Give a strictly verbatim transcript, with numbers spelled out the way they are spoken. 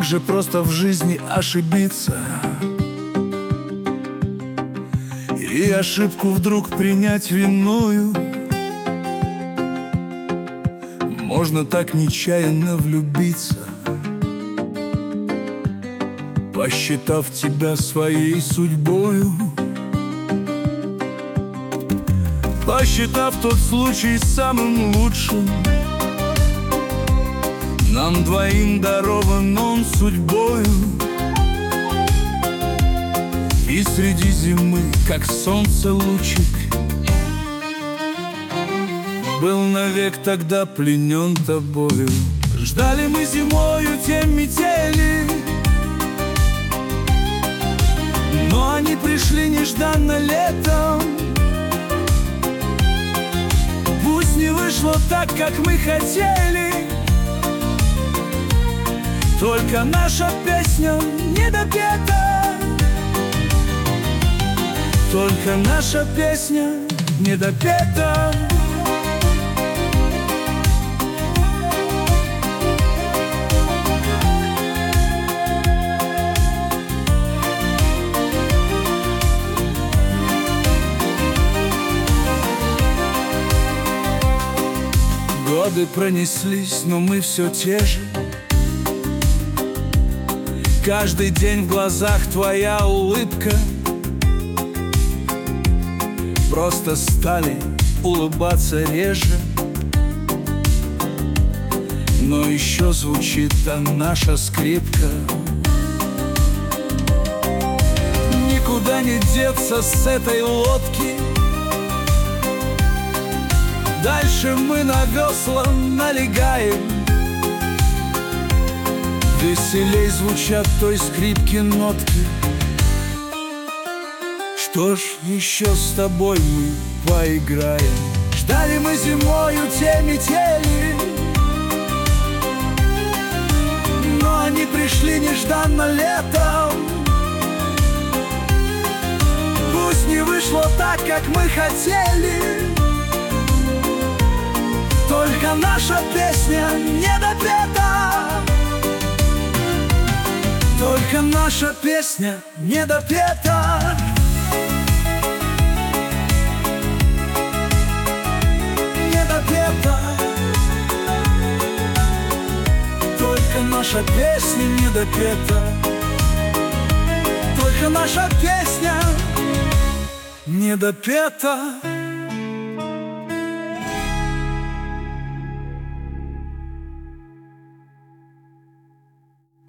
Как же просто в жизни ошибиться и ошибку вдруг принять виною. Можно так нечаянно влюбиться, посчитав тебя своей судьбою, посчитав тот случай самым лучшим. Нам двоим дарован он судьбою, и среди зимы, как солнце лучик, был навек тогда пленен тобою. Ждали мы зимою те метели, но они пришли нежданно летом. Пусть не вышло так, как мы хотели, только наша песня не допета, только наша песня не допета. Годы пронеслись, но мы все те же. Каждый день в глазах твоя улыбка. Просто стали улыбаться реже, но еще звучит там наша скрипка. Никуда не деться с этой лодки, дальше мы на весла налегаем. Веселей звучат той скрипки нотки. Что ж, еще с тобой мы поиграем. Ждали мы зимою те метели, но они пришли нежданно летом. Пусть не вышло так, как мы хотели, только наша песня не допета, только наша песня не допета. Не допета, только наша песня не допета, только наша песня не допета.